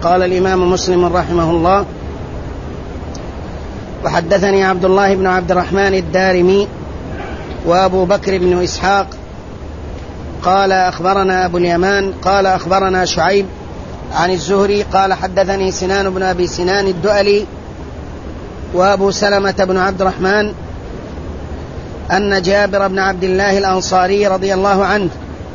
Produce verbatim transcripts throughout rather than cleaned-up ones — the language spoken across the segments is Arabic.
قال الإمام مسلم رحمه الله: وحدثني عبد الله بن عبد الرحمن الدارمي وأبو بكر بن إسحاق قال أخبرنا أبو اليمان قال أخبرنا شعيب عن الزهري قال حدثني سنان بن أبي سنان الدؤلي وأبو سلمة بن عبد الرحمن أن جابر بن عبد الله الأنصاري رضي الله عنه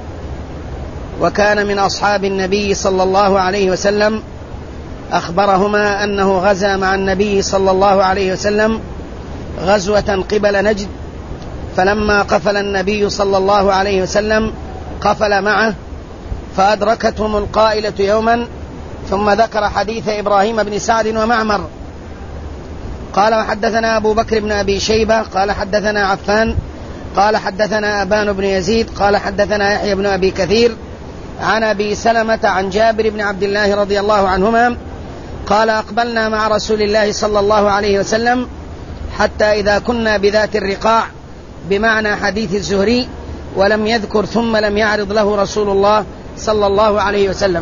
وكان من أصحاب النبي صلى الله عليه وسلم أخبرهما أنه غزا مع النبي صلى الله عليه وسلم غزوة قبل نجد، فلما قفل النبي صلى الله عليه وسلم قفل معه فأدركتهم القائلة يوما، ثم ذكر حديث إبراهيم بن سعد ومعمر. قال: وحدثنا أبو بكر بن أبي شيبة قال حدثنا عفان قال حدثنا أبان بن يزيد قال حدثنا يحيى بن أبي كثير عن أبي سلمة عن جابر بن عبد الله رضي الله عنهما قال: أقبلنا مع رسول الله صلى الله عليه وسلم حتى إذا كنا بذات الرقاع، بمعنى حديث الزهري، ولم يذكر ثم لم يعرض له رسول الله صلى الله عليه وسلم.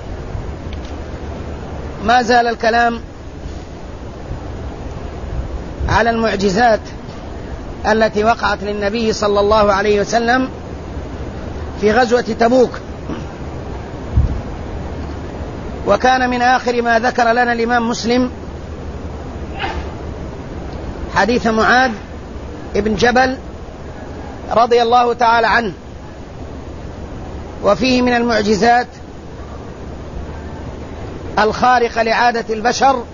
ما زال الكلام على المعجزات التي وقعت للنبي صلى الله عليه وسلم في غزوة تبوك. وكان من آخر ما ذكر لنا الإمام مسلم حديث معاذ ابن جبل رضي الله تعالى عنه، وفيه من المعجزات الخارقة لعادة البشر،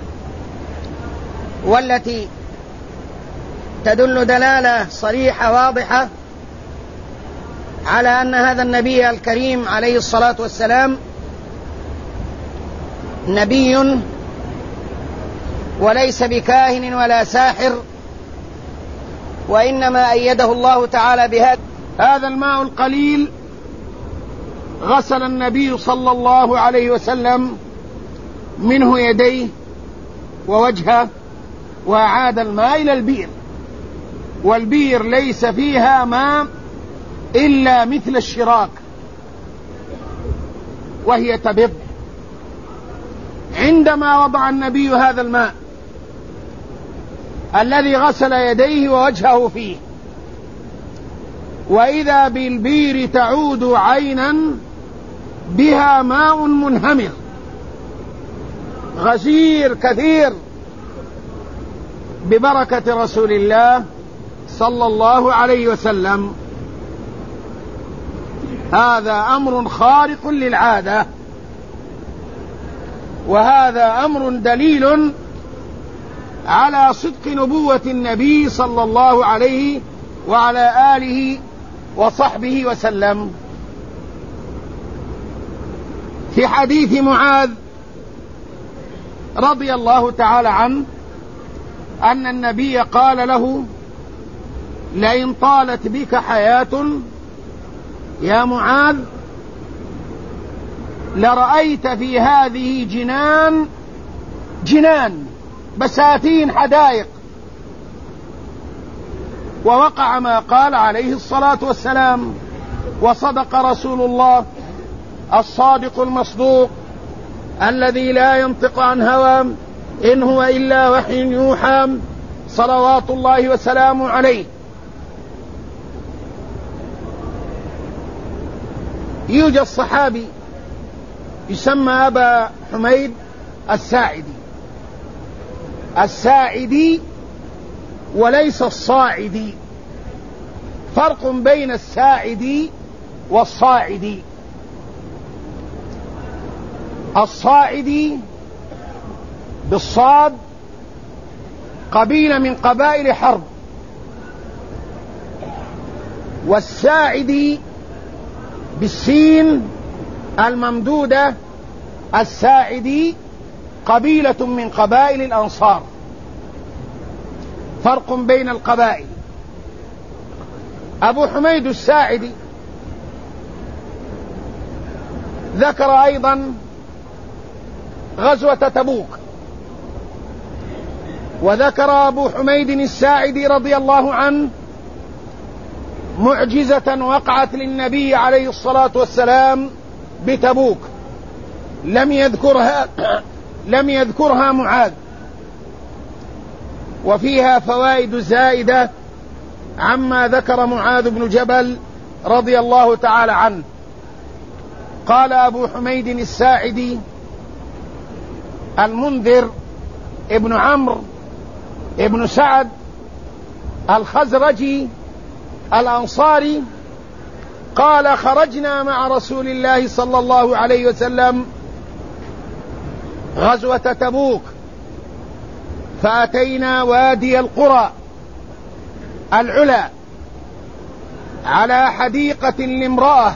والتي تدل دلالة صريحة واضحة على أن هذا النبي الكريم عليه الصلاة والسلام نبي وليس بكاهن ولا ساحر، وإنما أيده الله تعالى بهذا. هذا الماء القليل غسل النبي صلى الله عليه وسلم منه يديه ووجهه، وأعاد الماء إلى البئر، والبئر ليس فيها ماء إلا مثل الشراك وهي تبض. عندما وضع النبي هذا الماء الذي غسل يديه ووجهه فيه، وإذا بالبئر تعود عينا بها ماء منهمر غزير كثير ببركة رسول الله صلى الله عليه وسلم. هذا أمر خارق للعادة، وهذا أمر دليل على صدق نبوة النبي صلى الله عليه وعلى آله وصحبه وسلم. في حديث معاذ رضي الله تعالى عنه أن النبي قال له: لئن طالت بك حياة يا معاذ لرأيت في هذه جنان جنان بساتين حدائق. ووقع ما قال عليه الصلاة والسلام، وصدق رسول الله الصادق المصدوق الذي لا ينطق عن هوى إن هو إلا وحي يوحى صلوات الله وسلامه عليه. يوجد صحابي يسمى أبا حميد الساعدي الساعدي وليس الصاعدي، فرق بين الساعدي والصاعدي. الصاعدي بالصاد قبيلة من قبائل حرب، والساعدي بالسين الممدودة الساعدي قبيلة من قبائل الأنصار. فرق بين القبائل. أبو حميد الساعدي ذكر أيضا غزوة تبوك، وذكر أبو حميد الساعدي رضي الله عنه معجزة وقعت للنبي عليه الصلاة والسلام بتبوك، لم يذكرها لم يذكرها معاذ، وفيها فوائد زائدة عما ذكر معاذ بن جبل رضي الله تعالى عنه. قال أبو حميد الساعدي: المنذر ابن عمرو ابن سعد الخزرجي الأنصاري قال: خرجنا مع رسول الله صلى الله عليه وسلم غزوة تبوك، فأتينا وادي القرى العلا على حديقة لامرأة،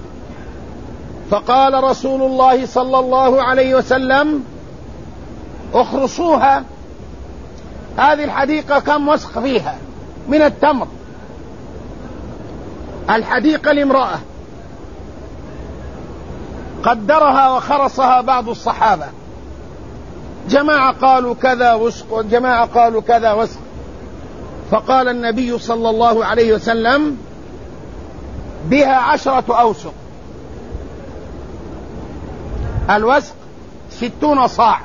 فقال رسول الله صلى الله عليه وسلم: اخرصوها. هذه الحديقة كم وسخ فيها من التمر، الحديقة لامرأة، قدرها وخرصها بعض الصحابة، جماعة قالوا كذا وسق وجماعة قالوا كذا وسق، فقال النبي صلى الله عليه وسلم: بها عشرة أوسق، الوسق ستون صاع.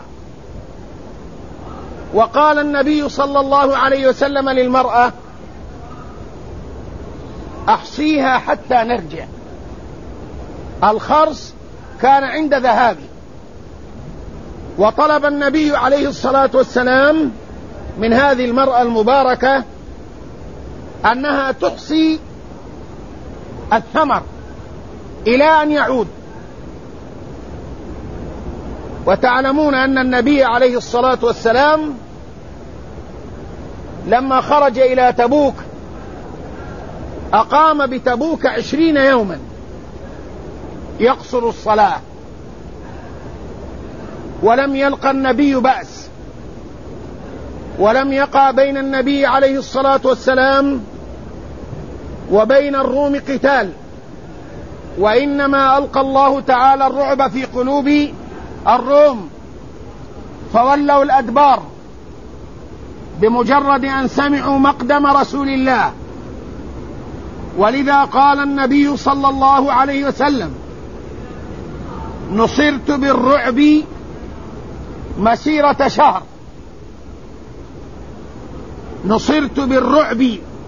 وقال النبي صلى الله عليه وسلم للمرأة: أحصيها حتى نرجع. الخرص كان عند ذهابي، وطلب النبي عليه الصلاة والسلام من هذه المرأة المباركة أنها تحصي الثمر إلى أن يعود. وتعلمون أن النبي عليه الصلاة والسلام لما خرج إلى تبوك أقام بتبوك عشرين يوما يقصر الصلاة، ولم يلقى النبي بأس، ولم يقع بين النبي عليه الصلاة والسلام وبين الروم قتال، وإنما ألقى الله تعالى الرعب في قلوب الروم فولوا الأدبار بمجرد أن سمعوا مقدم رسول الله. ولذا قال النبي صلى الله عليه وسلم: نصرت بالرعب مسيرة شهر، نصرت بالرعب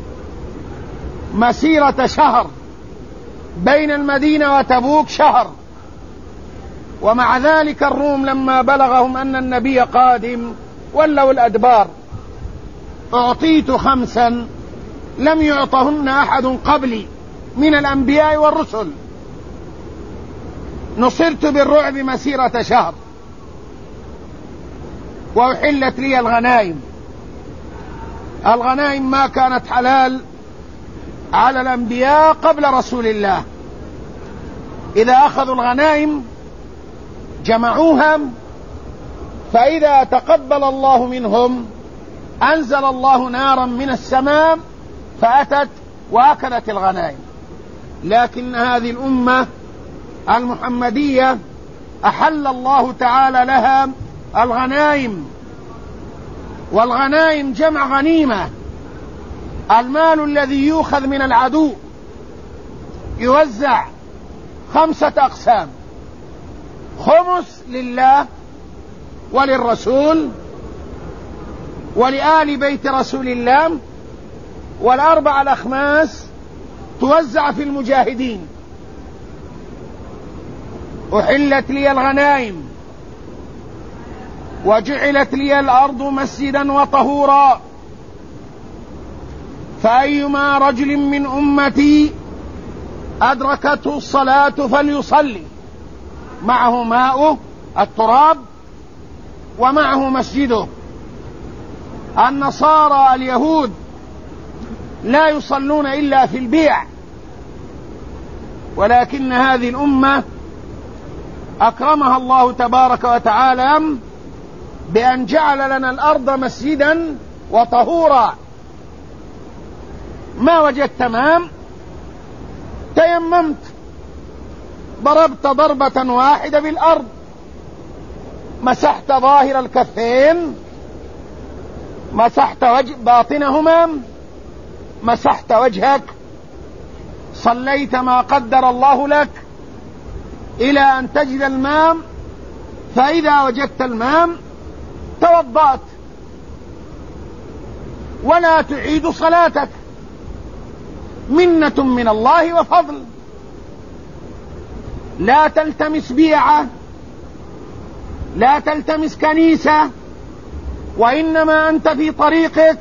مسيرة شهر، بين المدينة وتبوك شهر. ومع ذلك الروم لما بلغهم أن النبي قادم ولوا الأدبار. أعطيت خمسا لم يعطهن أحد قبلي من الأنبياء والرسل: نصرت بالرعب مسيرة شهر، وأحلت لي الغنائم. الغنائم ما كانت حلال على الأنبياء قبل رسول الله، إذا أخذوا الغنائم جمعوها، فإذا تقبل الله منهم أنزل الله نارا من السماء فأتت وأكلت الغنائم. لكن هذه الأمة المحمدية أحل الله تعالى لها الغنائم، والغنائم جمع غنيمة، المال الذي يؤخذ من العدو يوزع خمسة أقسام: خمس لله وللرسول ولآل بيت رسول الله، والأربع الأخماس توزع في المجاهدين. أحلت لي الغنائم وجعلت لي الأرض مسجدا وطهورا، فأيما رجل من أمتي أدركته الصلاة فليصلي، معه ماؤه التراب ومعه مسجده. النصارى اليهود لا يصلون إلا في البيع، ولكن هذه الأمة أكرمها الله تبارك وتعالى بأن جعل لنا الأرض مسجدا وطهورا. ما وجدت تمام تيممت، ضربت ضربة واحدة بالأرض، مسحت ظاهر الكفين، مسحت وجه باطنهما، مسحت وجهك، صليت ما قدر الله لك إلى أن تجد الماء فإذا وجدت الماء توضأت ولا تعيد صلاتك، منة من الله وفضل. لا تلتمس بيعة، لا تلتمس كنيسة، وإنما أنت في طريقك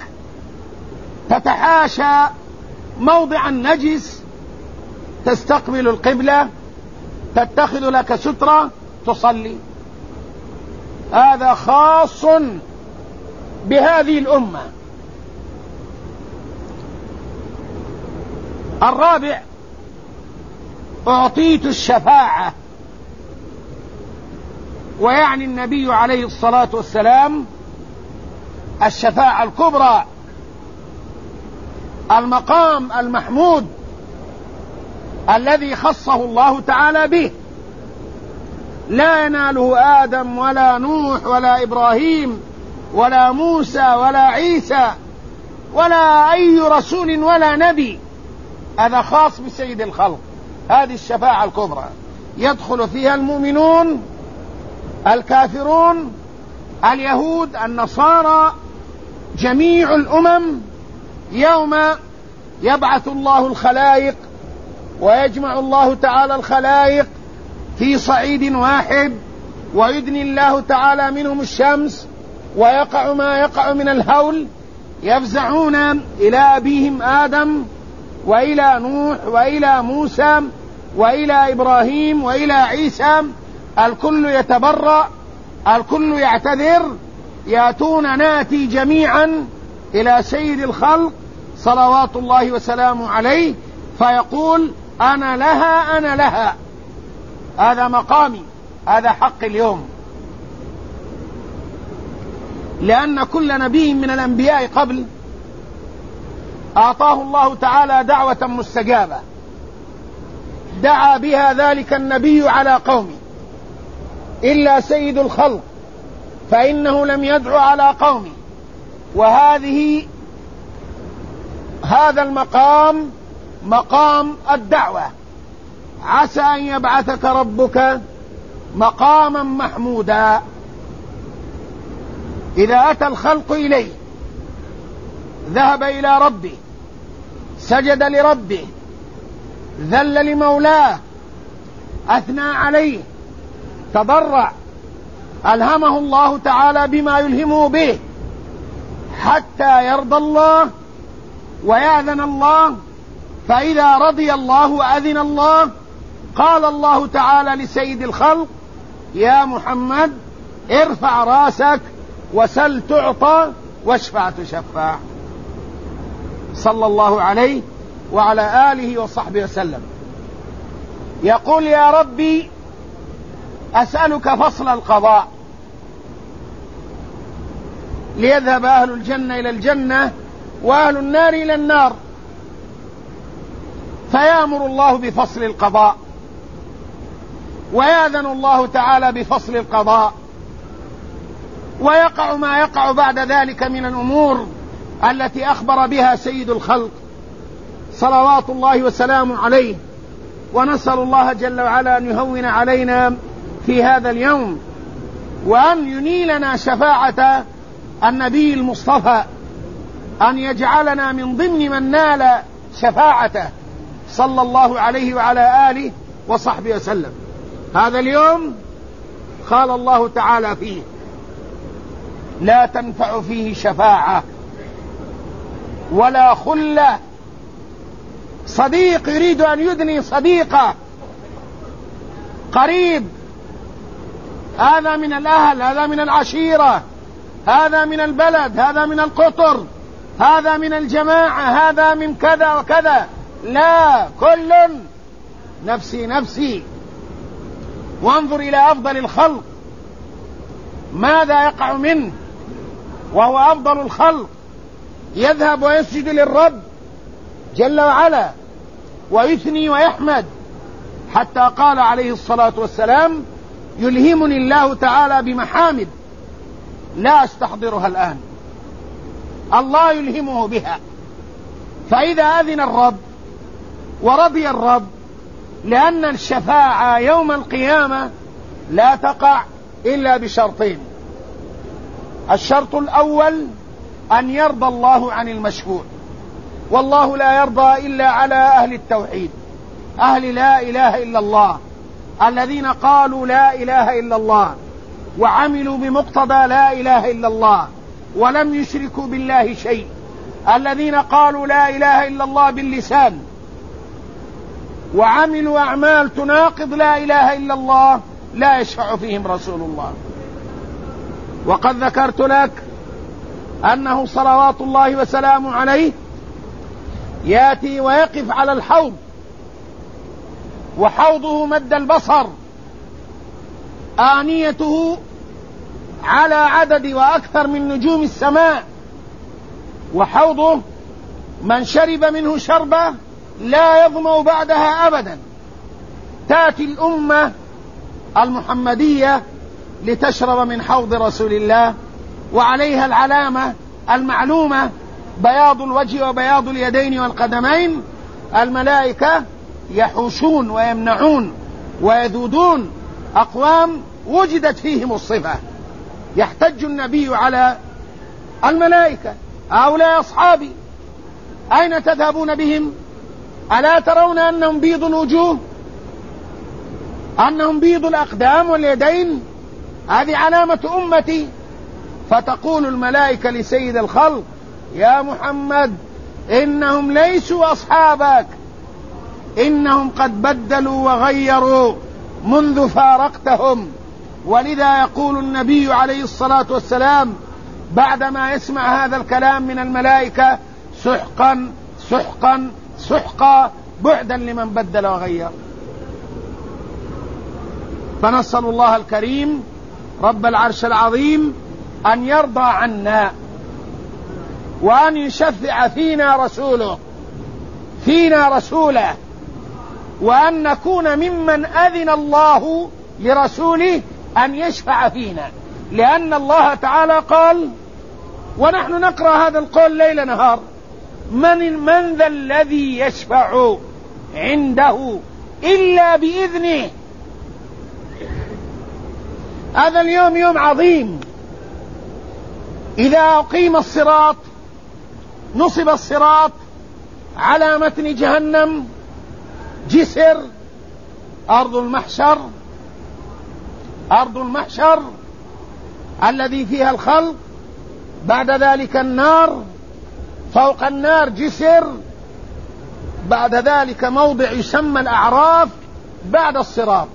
تتحاشى موضع النجس، تستقبل القبلة، تتخذ لك سترة تصلي. هذا خاص بهذه الأمة. الرابع: أعطيت الشفاعة، ويعني النبي عليه الصلاة والسلام الشفاعة الكبرى، المقام المحمود الذي خصه الله تعالى به، لا يناله آدم ولا نوح ولا إبراهيم ولا موسى ولا عيسى ولا أي رسول ولا نبي. هذا خاص بسيد الخلق. هذه الشفاعة الكبرى يدخل فيها المؤمنون، الكافرون، اليهود، النصارى، جميع الأمم، يوم يبعث الله الخلائق ويجمع الله تعالى الخلائق في صعيد واحد، ويدني الله تعالى منهم الشمس، ويقع ما يقع من الهول، يفزعون إلى أبيهم آدم وإلى نوح وإلى موسى وإلى إبراهيم وإلى عيسى، الكل يتبرأ، الكل يعتذر، يأتون ناتي جميعا إلى سيد الخلق صلوات الله وسلامه عليه، فيقول: أنا لها أنا لها، هذا مقامي، هذا حق اليوم. لأن كل نبي من الأنبياء قبل أعطاه الله تعالى دعوة مستجابة، دعا بها ذلك النبي على قومه، إلا سيد الخلق فإنه لم يدعو على قومه. وهذه هذا المقام مقام الدعوة، عسى أن يبعثك ربك مقاما محمودا. إذا أتى الخلق إليه ذهب إلى ربه، سجد لربه، ذل لمولاه، أثنى عليه، تضرع، ألهمه الله تعالى بما يلهمه به حتى يرضى الله ويأذن الله. فإذا رضي الله وأذن الله قال الله تعالى لسيد الخلق: يا محمد ارفع راسك وسل تعطى واشفع تشفع، صلى الله عليه وعلى آله وصحبه وسلم. يقول: يا ربي أسألك فصل القضاء، ليذهب أهل الجنة إلى الجنة وأهل النار إلى النار، فيأمر الله بفصل القضاء، ويأذن الله تعالى بفصل القضاء، ويقع ما يقع بعد ذلك من الأمور التي أخبر بها سيد الخلق صلوات الله وسلامه عليه. ونسأل الله جل وعلا أن يهون علينا في هذا اليوم، وأن ينيلنا شفاعة النبي المصطفى، أن يجعلنا من ضمن من نال شفاعته صلى الله عليه وعلى آله وصحبه وسلم. هذا اليوم قال الله تعالى فيه: لا تنفع فيه شفاعة ولا خلة. صديق يريد أن يدني صديقه قريب، هذا من الأهل، هذا من العشيرة، هذا من البلد، هذا من القطر، هذا من الجماعة، هذا من كذا وكذا، لا، كل نفسي نفسي. وانظر إلى أفضل الخلق ماذا يقع منه وهو أفضل الخلق، يذهب ويسجد للرب جل وعلا ويثني ويحمد، حتى قال عليه الصلاة والسلام: يلهمني الله تعالى بمحامد لا أستحضرها الآن. الله يلهمه بها. فإذا أذن الرب ورضي الرب، لأن الشفاعة يوم القيامة لا تقع إلا بشرطين. الشرط الأول أن يرضى الله عن المشفوع، والله لا يرضى إلا على أهل التوحيد، أهل لا إله إلا الله، الذين قالوا لا إله إلا الله وعملوا بمقتضى لا إله إلا الله ولم يشركوا بالله شيء، الذين قالوا لا إله إلا الله باللسان وعملوا أعمال تناقض لا إله إلا الله، لا يشفع فيهم رسول الله. وقد ذكرت لك أنه صلوات الله وسلامه عليه يأتي ويقف على الحوض، وحوضه مد البصر، آنيته على عدد وأكثر من نجوم السماء، وحوضه من شرب منه شربة لا يظمأ بعدها أبدا. تأتي الأمة المحمدية لتشرب من حوض رسول الله، وعليها العلامة المعلومة بياض الوجه وبياض اليدين والقدمين. الملائكة يحوشون ويمنعون ويذودون أقوام وجدت فيهم الصفة. يحتج النبي على الملائكة: هؤلاء أصحابي أين تذهبون بهم؟ ألا ترون أنهم بيض الوجوه، أنهم بيض الأقدام واليدين؟ هذه علامة أمتي. فتقول الملائكة لسيد الخلق: يا محمد إنهم ليسوا أصحابك، إنهم قد بدلوا وغيروا منذ فارقتهم. ولذا يقول النبي عليه الصلاة والسلام بعدما يسمع هذا الكلام من الملائكة: سحقا سحقا سحقا، بعدا لمن بدل وغير. فنسأل الله الكريم رب العرش العظيم أن يرضى عنا، وأن يشفع فينا رسوله فينا رسوله وأن نكون ممن أذن الله لرسوله أن يشفع فينا، لأن الله تعالى قال، ونحن نقرأ هذا القول ليل نهار: من, من ذا الذي يشفع عنده إلا بإذنه. هذا اليوم يوم عظيم. إذا أقيم الصراط، نصب الصراط على متن جهنم، جسر أرض المحشر، أرض المحشر الذي فيها الخلق، بعد ذلك النار، فوق النار جسر، بعد ذلك موضع يسمى الأعراف، بعد الصراط.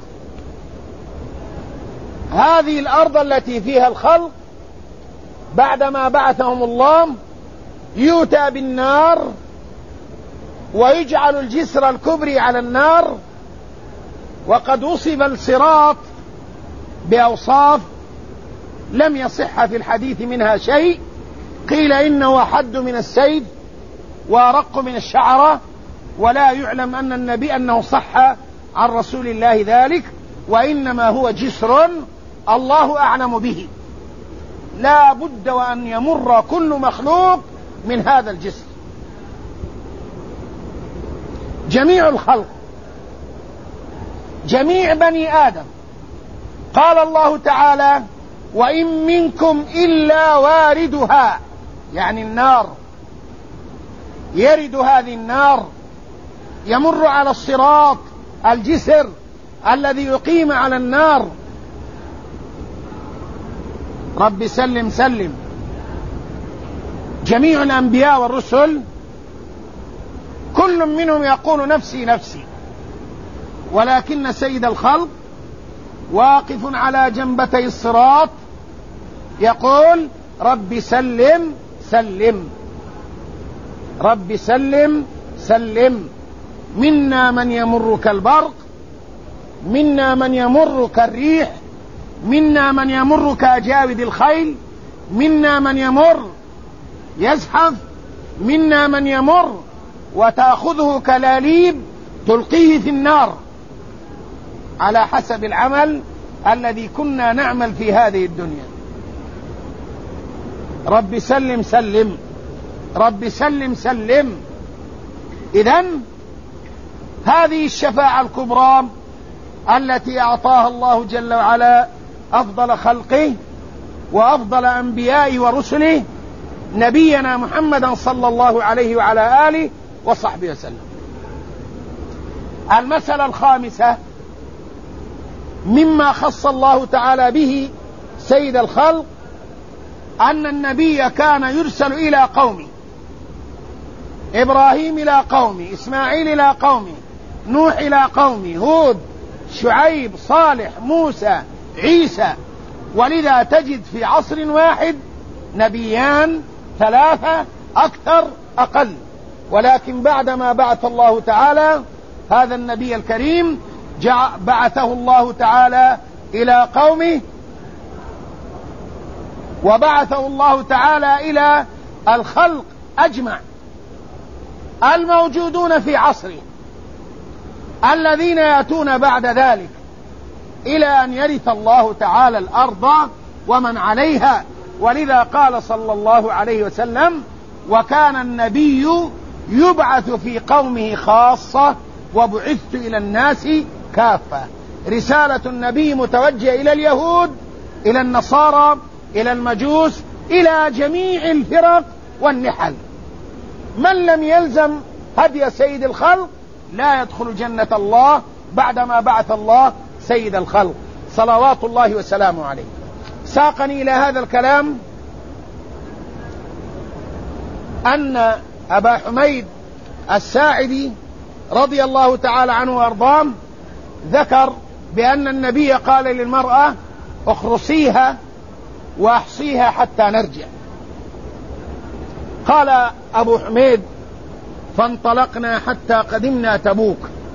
هذه الأرض التي فيها الخلق بعدما بعثهم الله يؤتى بالنار ويجعل الجسر الكبري على النار. وقد وصف الصراط بأوصاف لم يصح في الحديث منها شيء. قيل إنه أحد من السيف وأرق من الشعرة، ولا يعلم أن النبي أنه صح عن رسول الله ذلك، وإنما هو جسر الله أعلم به، لا بد وأن يمر كل مخلوق من هذا الجسر. جميع الخلق، جميع بني آدم. قال الله تعالى: وإن منكم إلا واردها، يعني النار، يرد هذه النار، يمر على الصراط الجسر الذي يقيم على النار. رب سلم سلم. جميع الأنبياء والرسل كل منهم يقول نفسي نفسي، ولكن سيد الخلق واقف على جنبتي الصراط يقول: رب سلم سلم، رب سلم سلم. منا من يمر كالبرق، منا من يمر كالريح، منا من يمر كأجاود الخيل، منا من يمر يزحف، منا من يمر وتأخذه كلاليب تلقيه في النار، على حسب العمل الذي كنا نعمل في هذه الدنيا. رب سلم سلم، رب سلم سلم. إذن هذه الشفاعة الكبرى التي أعطاها الله جل وعلا أفضل خلقه وأفضل أنبيائه ورسله نبينا محمدا صلى الله عليه وعلى آله وصحبه وسلم. المسألة الخامسة مما خص الله تعالى به سيد الخلق أن النبي كان يرسل إلى قومه، إبراهيم إلى قومه، إسماعيل إلى قومه، نوح إلى قومه، هود، شعيب، صالح، موسى، عيسى. ولذا تجد في عصر واحد نبيان، ثلاثة، أكثر، أقل. ولكن بعدما بعث الله تعالى هذا النبي الكريم بعثه الله تعالى إلى قومه، وبعثه الله تعالى إلى الخلق أجمع الموجودون في عصره، الذين يأتون بعد ذلك إلى أن يرث الله تعالى الأرض ومن عليها. ولذا قال صلى الله عليه وسلم: وكان النبي يبعث في قومه خاصة وبعثت إلى الناس كافة. رسالة النبي متوجهة إلى اليهود، إلى النصارى، إلى المجوس، إلى جميع الفرق والنحل. من لم يلزم هدي سيد الخلق لا يدخل جنة الله بعدما بعث الله سيد الخلق صلوات الله وسلامه عليه. ساقني إلى هذا الكلام أن أبا حميد الساعدي رضي الله تعالى عنه وأرضاه ذكر بأن النبي قال للمرأة: اخرصيها وأحصيها حتى نرجع. قال أبو حميد: فانطلقنا حتى قدمنا تبوك،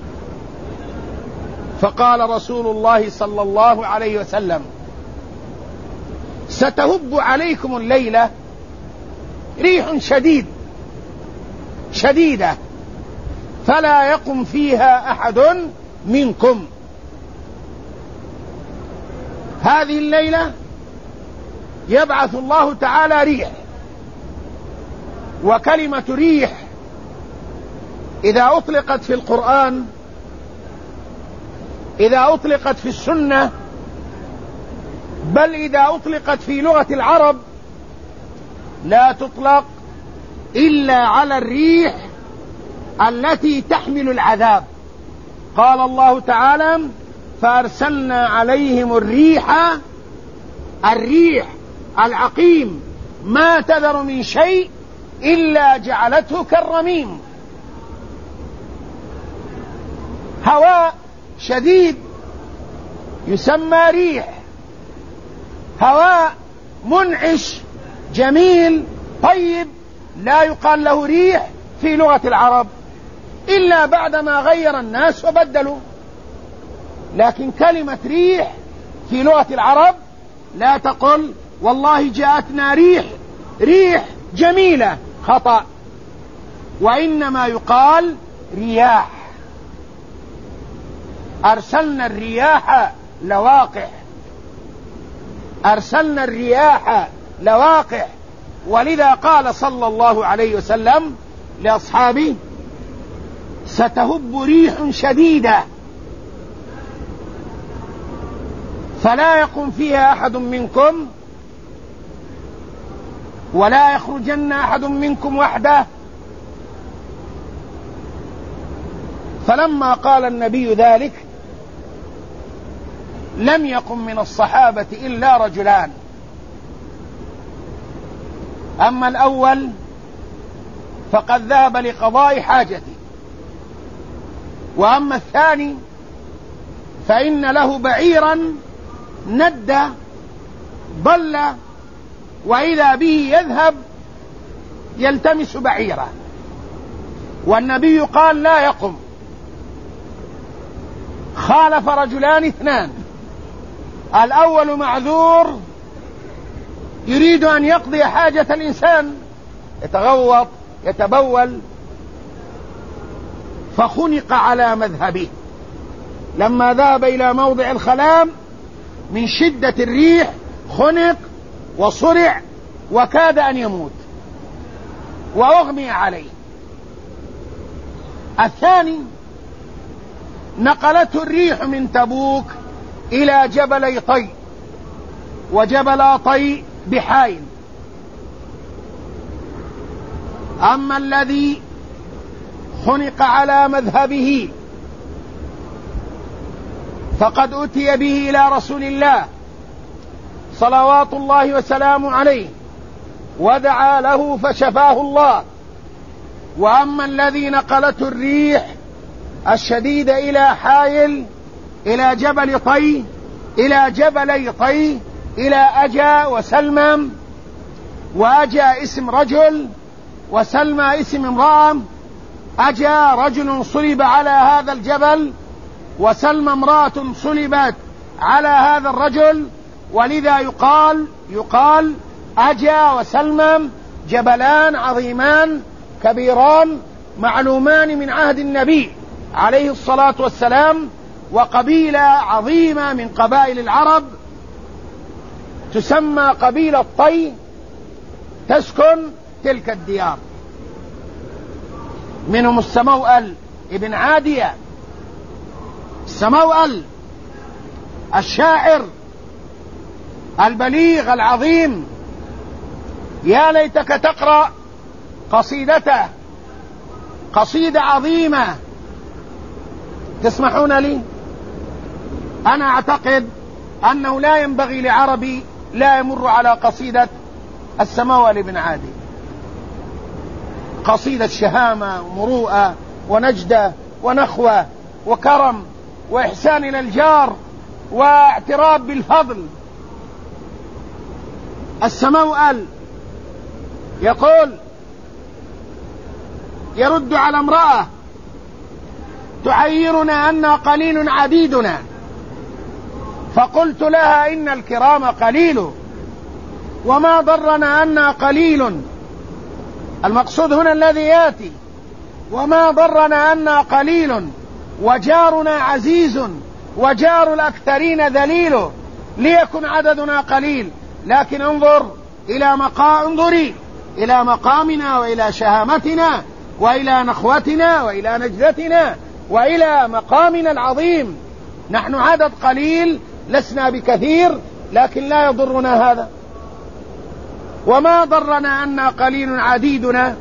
فقال رسول الله صلى الله عليه وسلم: ستهب عليكم الليلة ريح شديد شديدة فلا يقم فيها أحد منكم. هذه الليلة يبعث الله تعالى ريح، وكلمة ريح إذا أطلقت في القرآن، إذا أطلقت في السنة، بل إذا أطلقت في لغة العرب، لا تطلق إلا على الريح التي تحمل العذاب. قال الله تعالى: فأرسلنا عليهم الريح، الريح العقيم، ما تذر من شيء إلا جعلته كالرميم. هواء شديد يسمى ريح، هواء منعش جميل طيب لا يقال له ريح في لغة العرب إلا بعدما غير الناس وبدلوا. لكن كلمة ريح في لغة العرب لا تقل والله جاءتنا ريح ريح جميلة، خطأ، وإنما يقال رياح. أرسلنا الرياح لواقح، أرسلنا الرياح لواقح. ولذا قال صلى الله عليه وسلم لأصحابه: ستهب ريح شديدة فلا يقم فيها أحد منكم ولا يخرجن أحد منكم وحده. فلما قال النبي ذلك لم يقم من الصحابة إلا رجلان، أما الأول فقد ذهب لقضاء حاجته، وأما الثاني فإن له بعيرا ند ضل وإذا به يذهب يلتمس بعيره، والنبي قال لا يقم. خالف رجلان اثنان، الأول معذور يريد أن يقضي حاجة الإنسان، يتغوط يتبول، فخنق على مذهبه لما ذهب إلى موضع الخلام من شدة الريح، خنق وصرع وكاد أن يموت وأغمي عليه. الثاني نقلته الريح من تبوك إلى جبلي طي، وجبل طي بحائل. أما الذي خنق على مذهبه فقد أتي به إلى رسول الله صلوات الله وسلامه عليه ودعا له فشفاه الله. وأما الذي نقلته الريح الشديدة إلى حائل، إلى جبل طي، إلى جبلي طي، إلى أجا وسلمى، وأجا اسم رجل وسلمى اسم امرأة. أجا رجل صلب على هذا الجبل، وسلمى امرأة صلبت على هذا الرجل، ولذا يقال يقال أجا وسلمى جبلان عظيمان كبيران معلومان من عهد النبي عليه الصلاة والسلام، وقبيلة عظيمة من قبائل العرب تسمى قبيلة طي تسكن تلك الديار. منهم السموأل ابن عادية، السموأل الشاعر البليغ العظيم، يا ليتك تقرأ قصيدته، قصيدة عظيمة. تسمحون لي؟ أنا أعتقد أنه لا ينبغي لعربي لا يمر على قصيدة السموأل بن عادي، قصيدة شهامة ومروءة ونجدة ونخوة وكرم وإحسان إلى الجار واعتراف بالفضل. السموأل يقول، يرد على امرأة تعيرنا أن قليل عديدنا، فقلت لها إن الكرام قليل وما ضرنا أن قليل. المقصود هنا الذي يأتي، وما ضرنا أن قليل وجارنا عزيز وجار الأكثرين ذليل، ليكن عددنا قليل لكن انظر إلى مقام انظري إلى مقامنا وإلى شهامتنا وإلى نخوتنا وإلى نجدتنا وإلى مقامنا العظيم. نحن عدد قليل لسنا بكثير لكن لا يضرنا هذا. وما ضرنا أن قليل عديدنا،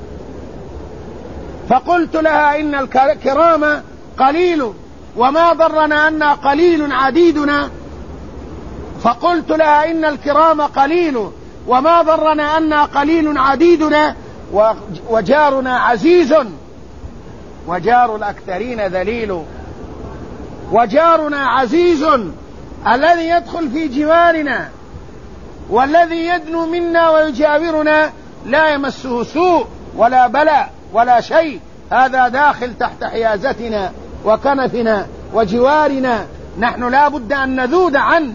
فقلت لها إن الكرام قليل وما ضرنا أن قليل عديدنا، فقلت لها إن الكرام قليل وما ضرنا أن قليل عديدنا، وجارنا عزيز وجار الأكثرين ذليل. وجارنا عزيز الذي يدخل في جوارنا والذي يدنو منا ويجاورنا لا يمسه سوء ولا بلاء ولا شيء، هذا داخل تحت حيازتنا وكنفنا وجوارنا، نحن لا بد أن نذود عنه.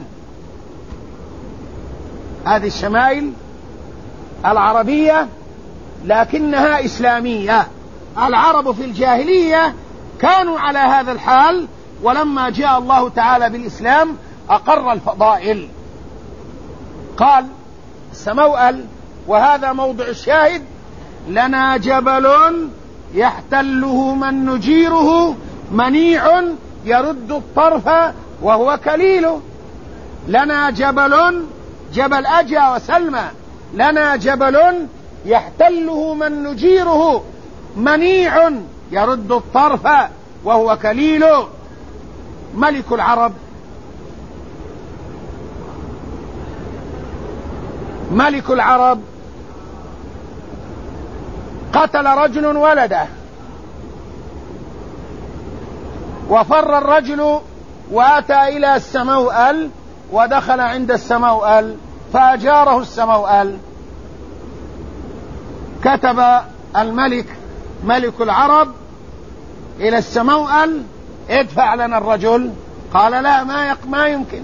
هذه الشمائل العربية لكنها إسلامية. العرب في الجاهلية كانوا على هذا الحال، ولما جاء الله تعالى بالإسلام أقر الفضائل. قال السموأل، وهذا موضع الشاهد: لنا جبل يحتله من نجيره منيع يرد الطرف وهو كليل. لنا جبل، جبل أجا وسلمى، لنا جبل يحتله من نجيره منيع يرد الطرف وهو كليل. ملك العرب ملك العرب قتل رجل ولده، وفر الرجل وأتى إلى السموأل ودخل عند السموأل فأجاره السموأل. كتب الملك ملك العرب إلى السموأل: ادفع لنا الرجل. قال: لا، ما, ما يمكن،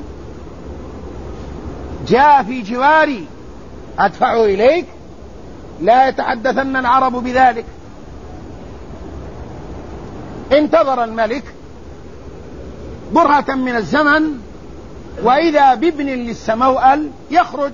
جاء في جواري أدفعه إليك؟ لا يتحدثن العرب بذلك. انتظر الملك برهة من الزمن، وإذا بابن للسموأل يخرج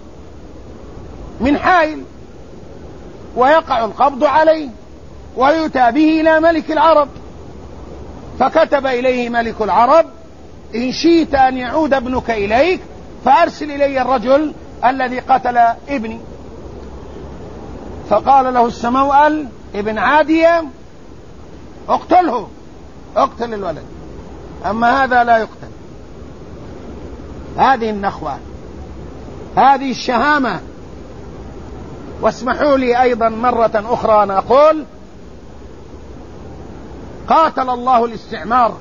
من حائل ويقع القبض عليه ويؤتى به إلى ملك العرب. فكتب إليه ملك العرب: إن شئت أن يعود ابنك إليك فأرسل إلي الرجل الذي قتل ابني. فقال له السموأل ابن عادية اقتله، اقتل الولد، أما هذا لا يقتل. هذه النخوة، هذه الشهامة. واسمحوا لي أيضا مرة أخرى أن أقول قاتل الله الاستعمار،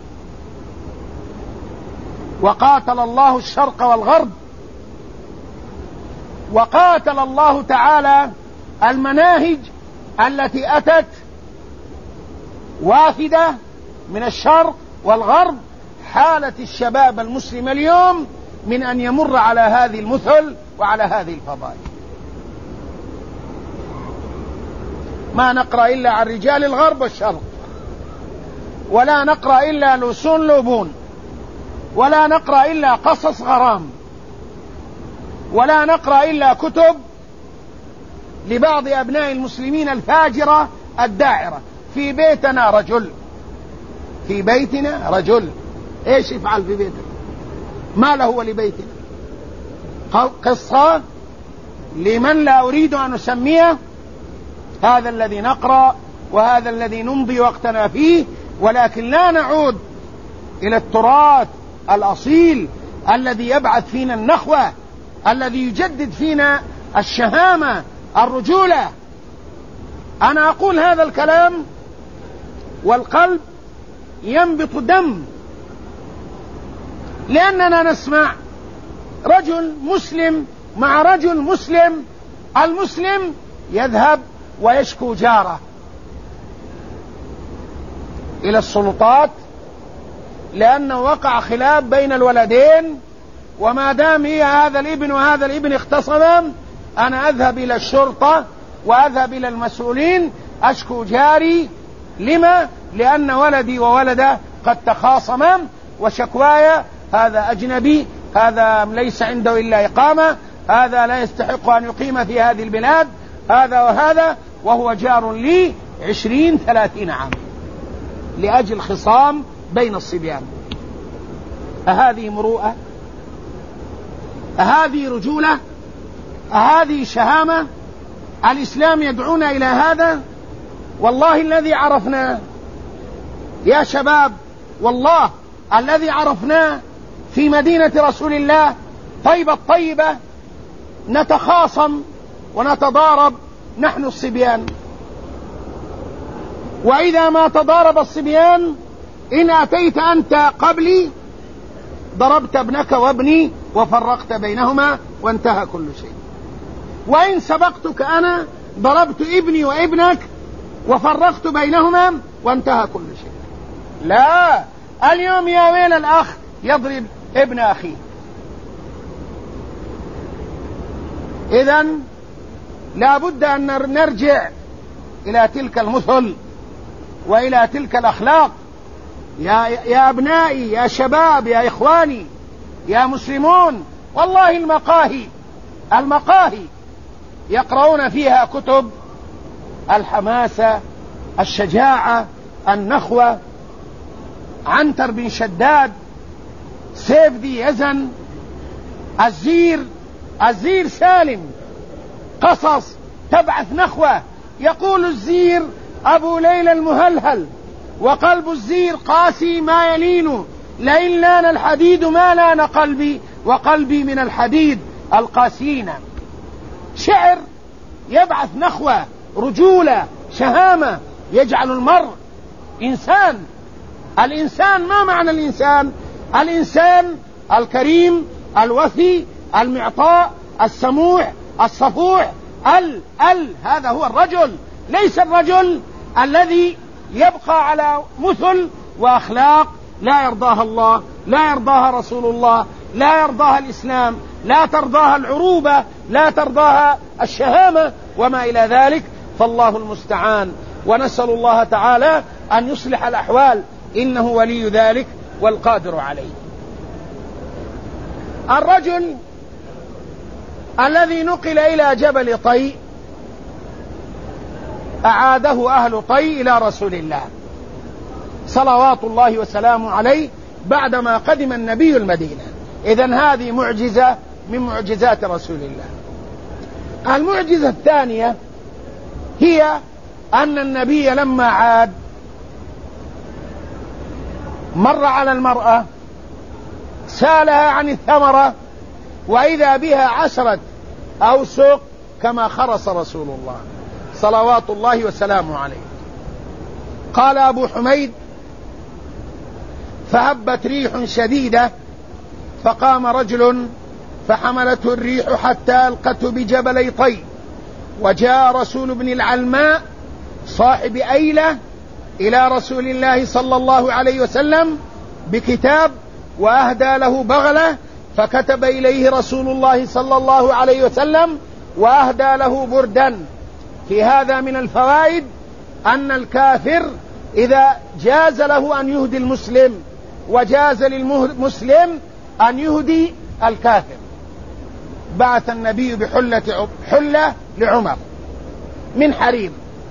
وقاتل الله الشرق والغرب، وقاتل الله تعالى المناهج التي أتت وافدة من الشرق والغرب حالة الشباب المسلم اليوم من أن يمر على هذه المثل وعلى هذه الفضائل. ما نقرأ إلا عن رجال الغرب والشرق، ولا نقرأ إلا لسون لوبون، ولا نقرأ إلا قصص غرام، ولا نقرأ إلا كتب لبعض أبناء المسلمين الفاجرة الداعرة. في بيتنا رجل، في بيتنا رجل، ايش يفعل في بيتنا؟ ما له ولبيتنا؟ قصة لمن لا أريد أن أسميه. هذا الذي نقرأ وهذا الذي نمضي وقتنا فيه، ولكن لا نعود إلى التراث الأصيل الذي يبعث فينا النخوة، الذي يجدد فينا الشهامة، الرجولة. أنا أقول هذا الكلام والقلب ينبط دم، لأننا نسمع رجل مسلم مع رجل مسلم، المسلم يذهب ويشكو جاره إلى السلطات لأنه وقع خلاف بين الولدين، وما دام هي هذا الابن وهذا الابن اختصما، أنا أذهب إلى الشرطة وأذهب إلى المسؤولين أشكو جاري. لما؟ لأن ولدي وولده قد تخاصما، وشكوايا هذا أجنبي، هذا ليس عنده إلا إقامة، هذا لا يستحق أن يقيم في هذه البلاد، هذا وهذا، وهو جار لي عشرين ثلاثين عام لأجل خصام بين الصبيان. أهذه مروءة؟ أهذه رجولة؟ أهذه شهامة؟ الإسلام يدعونا إلى هذا؟ والله الذي عرفناه يا شباب، والله الذي عرفناه في مدينة رسول الله طيبة الطيبة نتخاصم ونتضارب نحن الصبيان، وإذا ما تضارب الصبيان إن أتيت أنت قبلي ضربت ابنك وابني وفرقت بينهما وانتهى كل شيء، وإن سبقتك أنا ضربت ابني وابنك وفرقت بينهما وانتهى كل شيء. لا، اليوم يا ويل الأخ يضرب ابن أخيه. إذن لا بد أن نرجع إلى تلك المثل وإلى تلك الأخلاق. يا, يا أبنائي، يا شباب، يا إخواني، يا مسلمون، والله المقاهي المقاهي يقرؤون فيها كتب الحماسة، الشجاعة، النخوة، عنتر بن شداد، سيف ذي يزن، الزير الزير سالم، قصص تبعث نخوة. يقول الزير أبو ليلى المهلهل، وقلب الزير قاسي ما يلين، لئن لان الحديد ما لان قلبي، وقلبي من الحديد القاسين. شعر يبعث نخوة، رجولة، شهامة، يجعل المرء إنسان. الإنسان ما معنى الإنسان؟ الإنسان الكريم، الوفي، المعطاء، السموح، الصفوح، ال ال هذا هو الرجل، ليس الرجل الذي يبقى على مثل وأخلاق لا يرضاها الله، لا يرضاها رسول الله، لا يرضاها الإسلام، لا ترضاها العروبة، لا ترضاها الشهامة وما إلى ذلك. فالله المستعان، ونسأل الله تعالى أن يصلح الأحوال، إنه ولي ذلك والقادر عليه. الرجل الذي نقل إلى جبل طي أعاده أهل طي إلى رسول الله صلوات الله وسلامه عليه بعدما قدم النبي المدينة، إذن هذه معجزة من معجزات رسول الله. المعجزة الثانية هي أن النبي لما عاد مر على المرأة سألها عن الثمرة وإذا بها عشرة أوسق كما خرص رسول الله صلوات الله وسلامه عليه. قال أبو حميد: فهبت ريح شديدة فقام رجل فحملته الريح حتى ألقته بجبلي طي، وجاء رسول بن العلماء صاحب أيلة إلى رسول الله صلى الله عليه وسلم بكتاب وأهدى له بغلة، فكتب إليه رسول الله صلى الله عليه وسلم وأهدى له بردا. في هذا من الفوائد أن الكافر إذا جاز له أن يهدي المسلم وجاز للمسلم أن يهدي الكافر. بعث النبي بحلة حلة لعمر من حرير،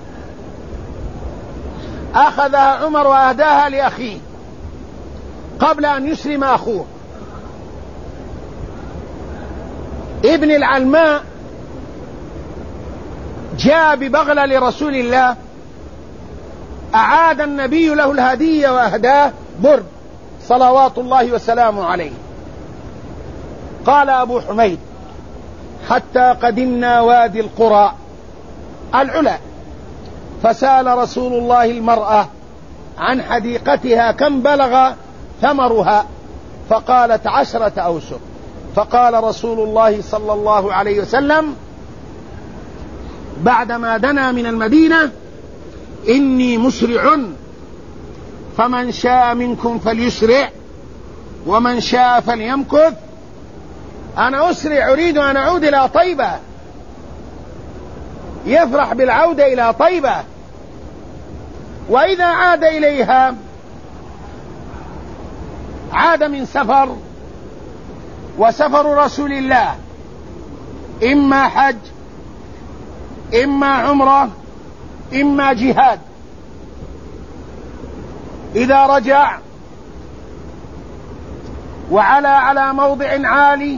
أخذها عمر وأهداها لأخيه قبل أن يسلم أخوه. ابن العلماء جاء ببغلة لرسول الله، أعاد النبي له الهدية وأهداه برد صلوات الله وسلامه عليه. قال أبو حميد: حتى قدمنا وادي القرى العلا، فسأل رسول الله المرأة عن حديقتها كم بلغ ثمرها، فقالت: عشرة أوسق. فقال رسول الله صلى الله عليه وسلم بعدما دنا من المدينة: إني مسرع فمن شاء منكم فليسرع ومن شاء فليمكث. أنا أسرع، أريد أن أعود إلى طيبة، يفرح بالعودة إلى طيبة. وإذا عاد إليها عاد من سفر، وسفر رسول الله إما حج إما عمرة إما جهاد. إذا رجع وعلى على موضع عالي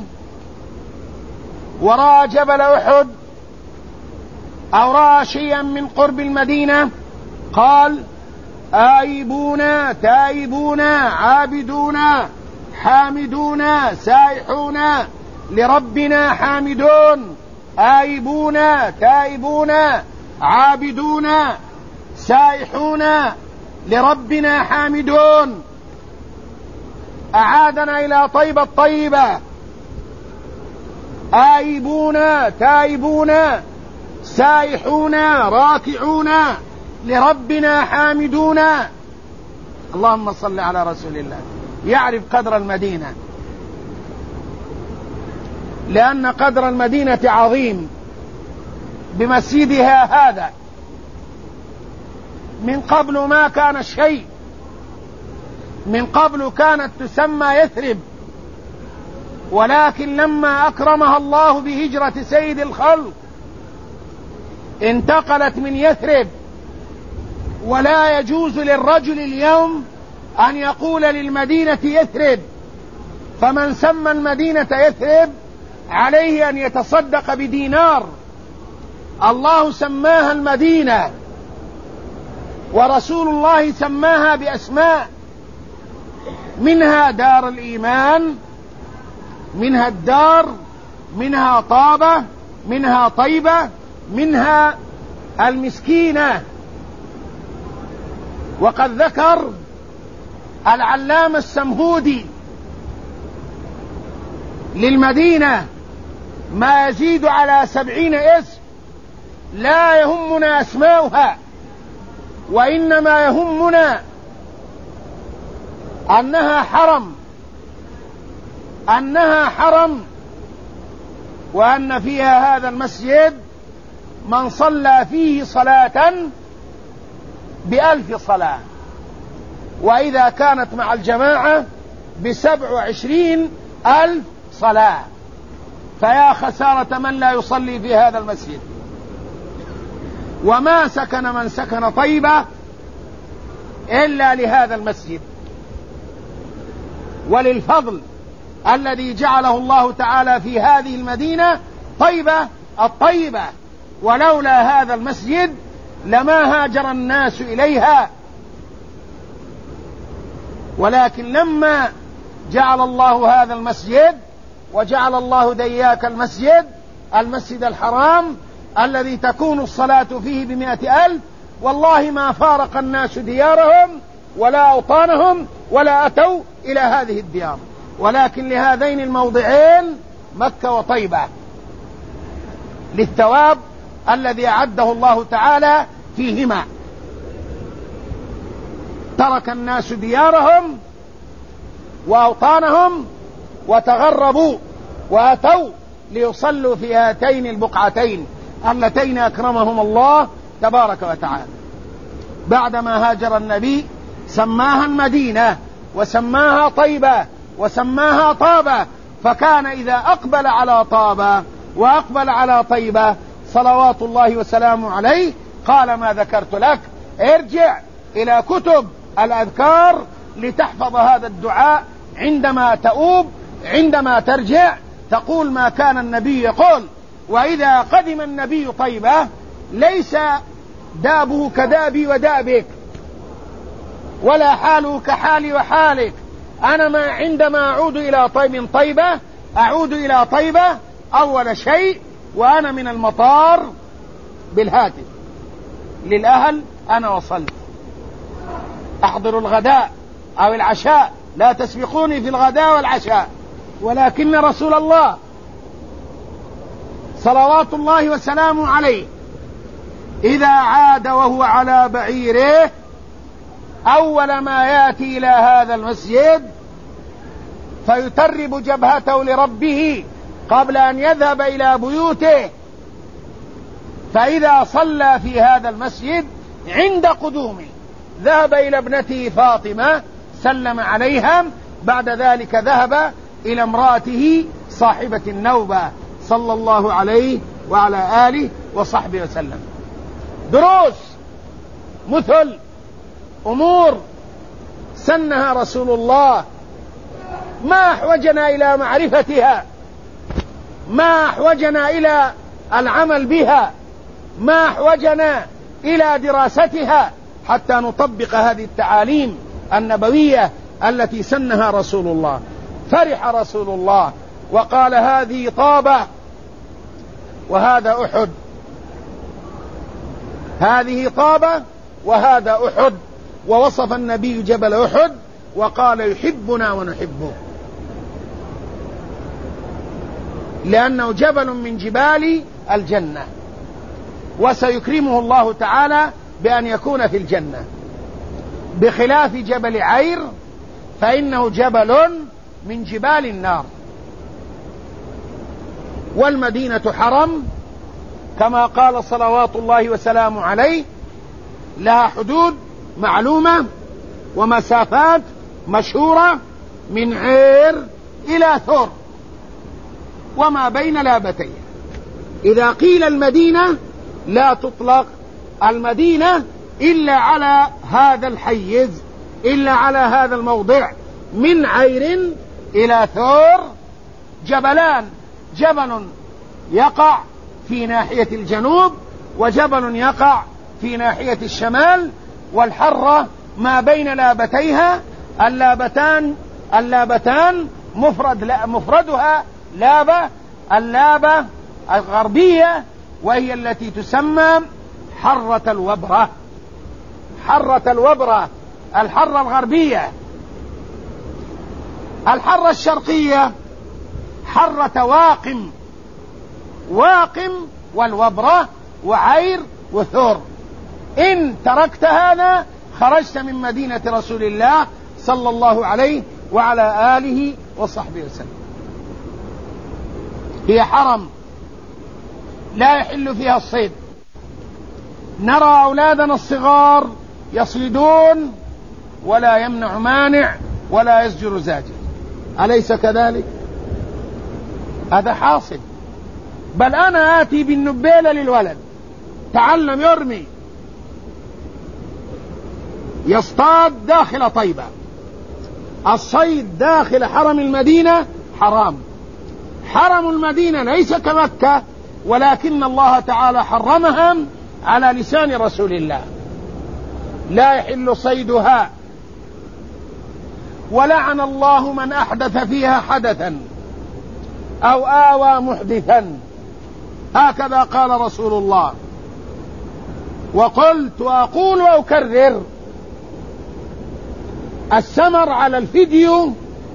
ورأى جبل أحد أو رأى شيئا من قرب المدينة قال: آيبون تائبون عابدون حامدون سائحون لربنا حامدون، آيبون تائبون عابدون سائحون لربنا حامدون. أعادنا إلى طيبة الطيبة، آيبون تائبون سائحون راكعون لربنا حامدون. اللهم صل على رسول الله. يعرف قدر المدينة، لأن قدر المدينة عظيم بمسجدها هذا. من قبل ما كان شيء، من قبل كانت تسمى يثرب، ولكن لما أكرمها الله بهجرة سيد الخلق انتقلت من يثرب. ولا يجوز للرجل اليوم أن يقول للمدينة يثرب، فمن سمى المدينة يثرب عليه أن يتصدق بدينار. الله سماها المدينة ورسول الله سماها بأسماء، منها دار الإيمان، منها الدار، منها طابة، منها طيبة، منها المسكينة. وقد ذكر العلامة السمهودي للمدينة ما يزيد على سبعين اسم، لا يهمنا أسماؤها، وإنما يهمنا أنها حرم، أنها حرم، وأن فيها هذا المسجد من صلى فيه صلاة بألف صلاة، وإذا كانت مع الجماعة بسبع وعشرين ألف صلاة. فيا خسارة من لا يصلي في هذا المسجد. وما سكن من سكن طيبة إلا لهذا المسجد. وللفضل الذي جعله الله تعالى في هذه المدينة طيبة الطيبة، ولولا هذا المسجد لما هاجر الناس إليها. ولكن لما جعل الله هذا المسجد وجعل الله دياك المسجد المسجد الحرام الذي تكون الصلاة فيه بمئة ألف، والله ما فارق الناس ديارهم ولا أوطانهم ولا أتوا إلى هذه الديار، ولكن لهذين الموضعين مكة وطيبة للثواب الذي أعده الله تعالى فيهما. ترك الناس ديارهم وأوطانهم وتغربوا وأتوا ليصلوا في هاتين البقعتين اللتين أكرمهم الله تبارك وتعالى. بعدما هاجر النبي سماها المدينة وسماها طيبة وسماها طابة، فكان إذا أقبل على طابة وأقبل على طيبة صلوات الله وسلامه عليه قال ما ذكرت لك، ارجع إلى كتب الأذكار لتحفظ هذا الدعاء عندما تؤوب، عندما ترجع تقول ما كان النبي يقول. وإذا قدم النبي طيبة ليس دابه كدابي ودابك ولا حاله كحالي وحالك. أنا ما عندما أعود إلى طيب طيبة أعود إلى طيبة أول شيء وأنا من المطار بالهاتف للأهل أنا وصلت، أحضر الغداء أو العشاء، لا تسبقوني في الغداء والعشاء. ولكن رسول الله صلوات الله وسلامه عليه إذا عاد وهو على بعيره أول ما يأتي إلى هذا المسجد فيترب جبهته لربه قبل أن يذهب إلى بيوته، فإذا صلى في هذا المسجد عند قدومه ذهب إلى ابنته فاطمة سلم عليها، بعد ذلك ذهب إلى امرأته صاحبة النوبة صلى الله عليه وعلى آله وصحبه وسلم. دروس مثل أمور سنها رسول الله ما أحوجنا إلى معرفتها، ما أحوجنا إلى العمل بها، ما أحوجنا إلى دراستها حتى نطبق هذه التعاليم النبوية التي سنها رسول الله. فرح رسول الله وقال هذه طابة وهذا أحد، هذه طابة وهذا أحد، ووصف النبي جبل أحد وقال يحبنا ونحبه لأنه جبل من جبال الجنة، وسيكرمه الله تعالى بأن يكون في الجنة، بخلاف جبل عير فإنه جبل من جبال النار. والمدينة حرم كما قال صلوات الله وسلامه عليه، لها حدود معلومة ومسافات مشهورة من عير إلى ثور وما بين لابتين. إذا قيل المدينة لا تطلق المدينة إلا على هذا الحيز، إلا على هذا الموضع من عير إلى ثور، جبلان، جبل يقع في ناحية الجنوب وجبل يقع في ناحية الشمال، والحرة ما بين لابتيها. اللابتان اللابتان مفرد لا مفردها لابة، اللابة الغربية وهي التي تسمى حرة الوبرة، حرة الوبرة الحرة الغربية. الحرة الشرقية حرة واقم، واقم والوبرة وعير وثور. إن تركت هذا خرجت من مدينة رسول الله صلى الله عليه وعلى آله وصحبه وسلم. هي حرم لا يحل فيها الصيد، نرى أولادنا الصغار يصيدون ولا يمنع مانع ولا يزجر زاجر، أليس كذلك؟ هذا حاصل. بل أنا آتي بالنبيلة للولد تعلم يرمي، يصطاد داخل طيبة. الصيد داخل حرم المدينة حرام. حرم المدينة ليس كمكة، ولكن الله تعالى حرمها على لسان رسول الله. لا يحل صيدها، ولعن الله من أحدث فيها حدثا أو آوى محدثا، هكذا قال رسول الله. وقلت وأقول وأكرر: السمر على الفيديو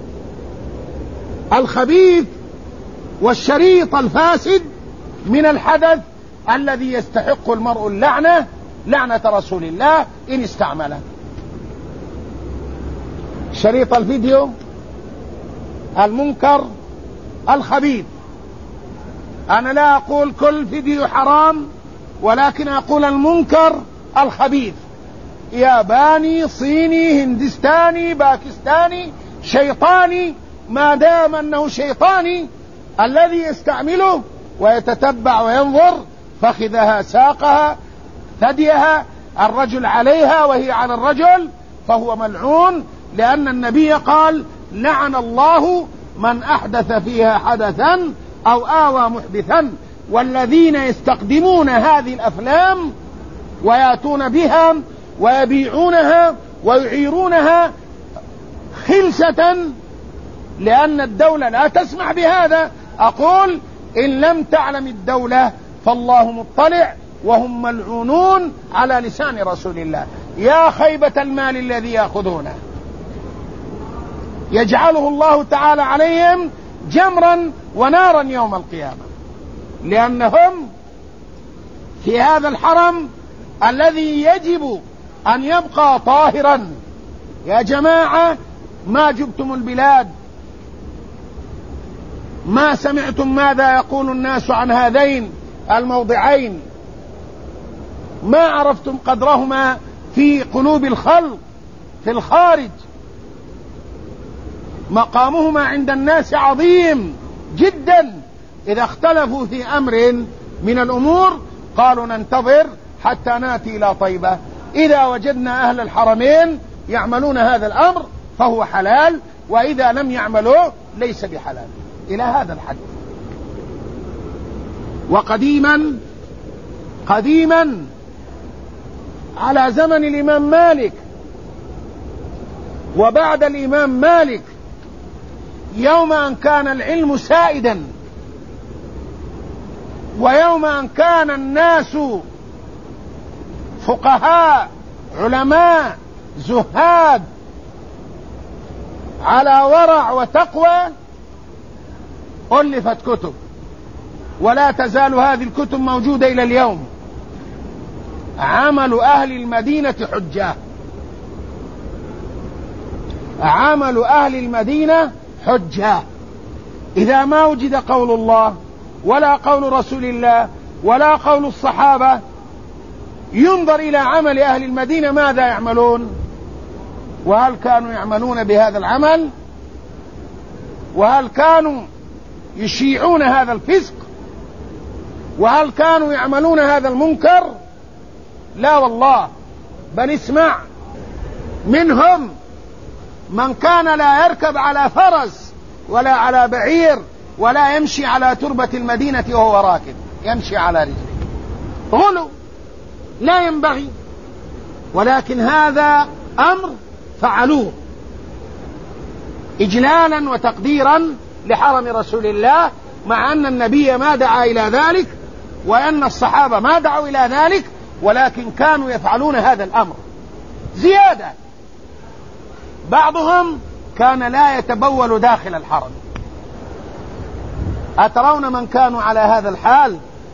الخبيث والشريط الفاسد من الحدث الذي يستحق المرء اللعنة، لعنة رسول الله إن استعمله. شريط الفيديو المنكر الخبيث، أنا لا أقول كل فيديو حرام، ولكن أقول المنكر الخبيث، ياباني، صيني، هندستاني، باكستاني، شيطاني، ما دام أنه شيطاني الذي يستعمله ويتتبع وينظر فخذها، ساقها، ثديها، الرجل عليها وهي على الرجل، فهو ملعون، لأن النبي قال: لعن الله من أحدث فيها حدثا أو آوى محدثا. والذين يستقدمون هذه الأفلام ويأتون بها ويبيعونها ويعيرونها خلسة، لأن الدولة لا تسمح بهذا، أقول: إن لم تعلم الدولة فالله مطلع، وهم ملعونون على لسان رسول الله. يا خيبة المال الذي يأخذونه، يجعله الله تعالى عليهم جمرا ونارا يوم القيامة، لأنهم في هذا الحرم الذي يجب أن يبقى طاهرا. يا جماعة، ما جبتم البلاد، ما سمعتم ماذا يقول الناس عن هذين الموضعين، ما عرفتم قدرهما في قلوب الخلق في الخارج. مقامهما عند الناس عظيم جدا. إذا اختلفوا في أمر من الأمور قالوا: ننتظر حتى نأتي إلى طيبة، إذا وجدنا أهل الحرمين يعملون هذا الأمر فهو حلال، وإذا لم يعملوه ليس بحلال. إلى هذا الحد. وقديما قديما على زمن الإمام مالك وبعد الإمام مالك، يوم أن كان العلم سائدا، ويوم أن كان الناس فقهاء علماء زهاد على ورع وتقوى، ألفت كتب، ولا تزال هذه الكتب موجودة إلى اليوم. عمل أهل المدينة حجة، عمل أهل المدينة حجة. إذا ما وجد قول الله ولا قول رسول الله ولا قول الصحابة، ينظر إلى عمل أهل المدينة ماذا يعملون، وهل كانوا يعملون بهذا العمل، وهل كانوا يشيعون هذا الفسق، وهل كانوا يعملون هذا المنكر؟ لا والله. بل اسمع، منهم من كان لا يركب على فرس ولا على بعير ولا يمشي على تربة المدينة وهو راكب، يمشي على رجله. غلو لا ينبغي، ولكن هذا أمر فعلوه إجلالا وتقديرا لحرم رسول الله، مع أن النبي ما دعا إلى ذلك وأن الصحابة ما دعوا إلى ذلك، ولكن كانوا يفعلون هذا الأمر زيادة. بعضهم كان لا يتبول داخل الحرم. أترون من كانوا على هذا الحال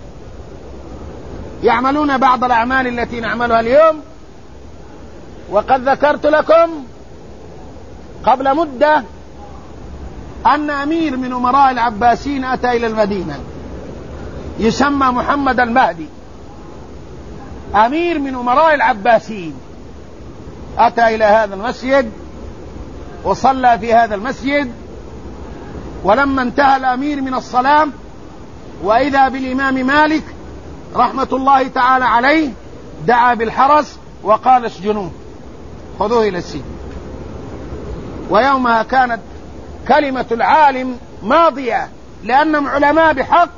يعملون بعض الأعمال التي نعملها اليوم؟ وقد ذكرت لكم قبل مدة أن أمير من أمراء العباسيين أتى إلى المدينة، يسمى محمد المهدي، أمير من أمراء العباسيين، أتى إلى هذا المسجد وصلى في هذا المسجد. ولما انتهى الأمير من الصلاة وإذا بالإمام مالك رحمة الله تعالى عليه دعا بالحرس وقال: اسجنوه، خذوه إلى السجن. ويومها كانت كلمة العالم ماضية، لأنهم علماء بحق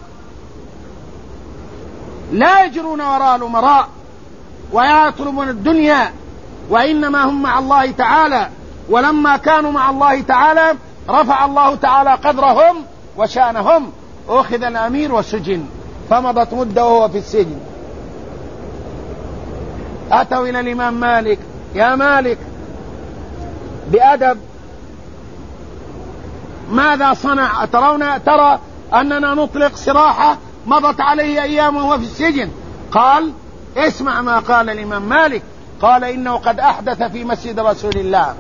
لا يجرون وراء الأمراء ويطلبون الدنيا، وإنما هم مع الله تعالى. ولما كانوا مع الله تعالى رفع الله تعالى قدرهم وشأنهم. أخذ الأمير وسجن، فمضت مدة وهو في السجن. أتوا إلى الإمام مالك: يا مالك، بأدب، ماذا صنع؟ أترون ترى أننا نطلق سراحة مضت عليه أيام وهو في السجن. قال: اسمع ما قال الإمام مالك. قال: إنه قد أحدث في مسجد رسول الله.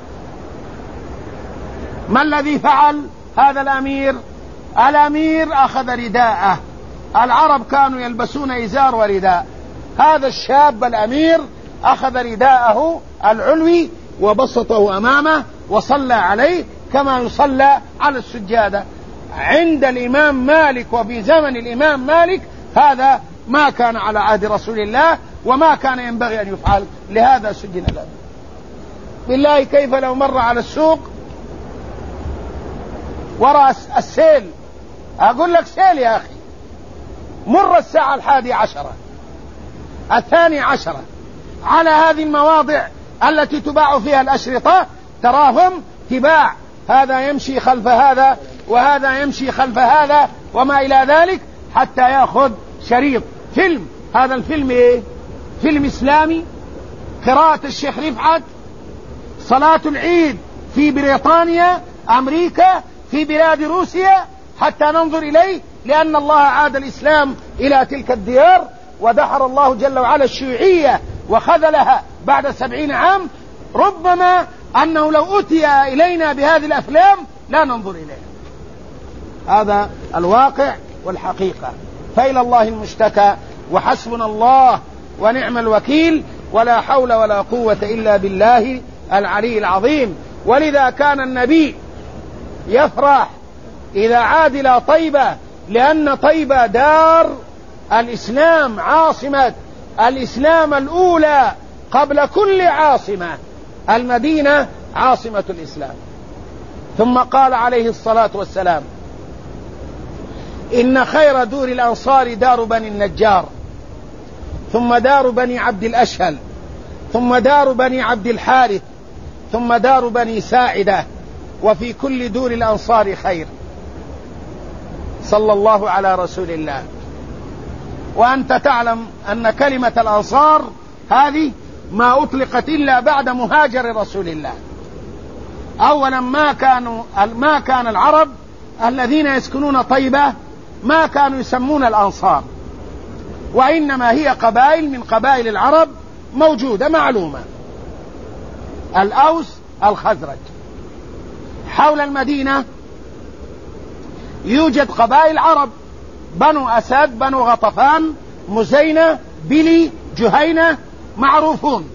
ما الذي فعل هذا الأمير؟ الأمير أخذ رداءه. العرب كانوا يلبسون إزار ورداء. هذا الشاب الأمير أخذ رداءه العلوي وبسطه أمامه وصلى عليه كما يصلى على السجادة. عند الإمام مالك وفي زمن الإمام مالك هذا ما كان على عهد رسول الله وما كان ينبغي أن يفعل، لهذا سجن الأمير. بالله كيف لو مر على السوق وراء السيل؟ أقول لك سيل يا أخي، مر الساعة الحادي عشرة الثاني عشرة على هذه المواضع التي تباع فيها الأشرطة، تراهم تباع، هذا يمشي خلف هذا وهذا يمشي خلف هذا وما إلى ذلك، حتى يأخذ شريط فيلم. هذا الفيلم إيه؟ فيلم إسلامي، قراءة الشيخ رفعت، صلاة العيد في بريطانيا، أمريكا، في بلاد روسيا، حتى ننظر إليه، لأن الله عاد الإسلام إلى تلك الديار، ودحر الله جل وعلا الشيوعية وخذلها بعد سبعين عام. ربما أنه لو أتي إلينا بهذه الأفلام لا ننظر إليها. هذا الواقع والحقيقة. فإلى الله المشتكى، وحسبنا الله ونعم الوكيل، ولا حول ولا قوة إلا بالله العلي العظيم. ولذا كان النبي يفرح إذا عاد إلى طيبة، لأن طيبة دار الإسلام، عاصمة الإسلام الأولى قبل كل عاصمة. المدينة عاصمة الإسلام. ثم قال عليه الصلاة والسلام: إن خير دور الأنصار دار بني النجار، ثم دار بني عبد الأشهل، ثم دار بني عبد الحارث، ثم دار بني ساعدة، وفي كل دور الأنصار خير. صلى الله على رسول الله. وأنت تعلم أن كلمة الأنصار هذه ما أطلقت إلا بعد مهاجر رسول الله. أولا ما كانوا ما كان العرب الذين يسكنون طيبة ما كانوا يسمون الأنصار، وإنما هي قبائل من قبائل العرب موجودة معلومة: الأوس، الخزرج. حول المدينة يوجد قبائل عرب: بنو أسد، بنو غطفان، مزينة، بلي، جهينة، معروفون.